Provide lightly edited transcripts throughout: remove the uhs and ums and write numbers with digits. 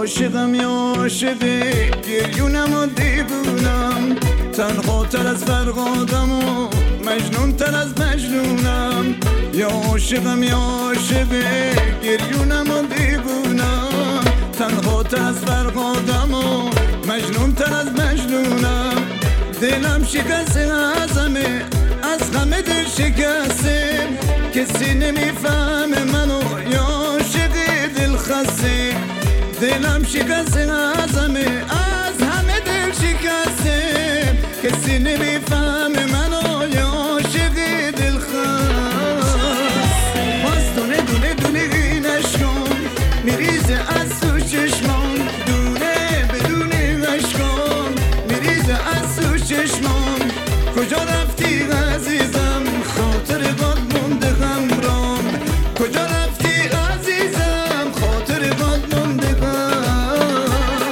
عاشقم یا عاشقه گریونم و دیوونم تنها تر از فرقادم و مجنون تر از مجنونم یا عاشقم یا عاشقه گریونم و دیوونم تنها تر از فرقادم و مجنون تر از مجنونم دلم شکسته ازمه از همه دل شکسته کسی نمیفهمه منو یا عاشق دل خسته دلم شکسته ازمه از همه دل شکسته کسی نمیفهمه منو یا عاشق دل خسته باز دونه دونه دونه اینش کن میریزه از تو چشمان دونه بدونه عشقان میریزه از تو چشمان کجا رفتی عزیزم خاطر باد مونده غمرام کجا رفتی عزیزم خاطر باد مونده غمرام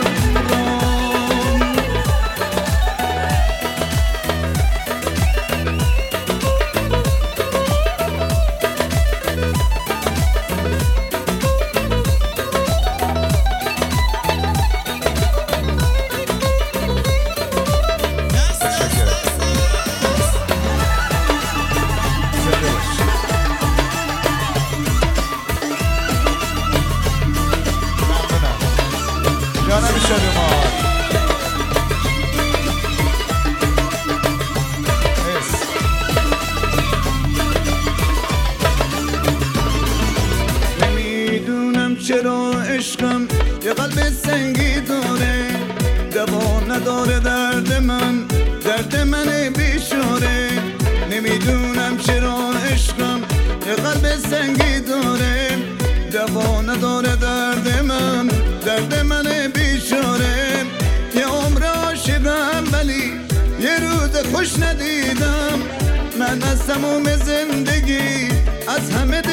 جانم شادمان نمیدونم چرا عشقم یه قلب سنگی داره دوا نداره درد من بیچاره نمیدونم چرا عشقم یه قلب سنگی داره دوا نداره درد من بیچاره یه عمر عاشقم ولی یه روز خوش ندیدم من از تموم زندگی از همه